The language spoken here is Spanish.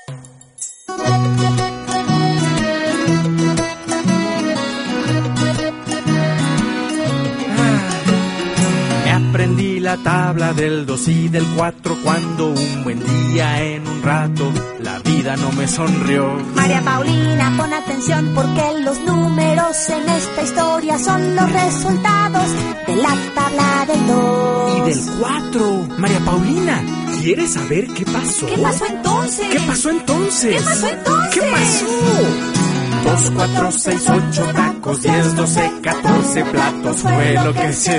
Aprendí la tabla del 2 y del 4 cuando un buen día en un rato la vida no me sonrió. María Paulina, pon atención porque los números en esta historia son los resultados de la tabla del 2 y del 4. María Paulina, ¿quieres saber qué pasó? ¿Qué pasó entonces? ¿Qué pasó entonces? ¿Qué pasó entonces? ¿Qué pasó? 2, 4, 6, 8 tacos, 10, 12, 14 platos fue lo que se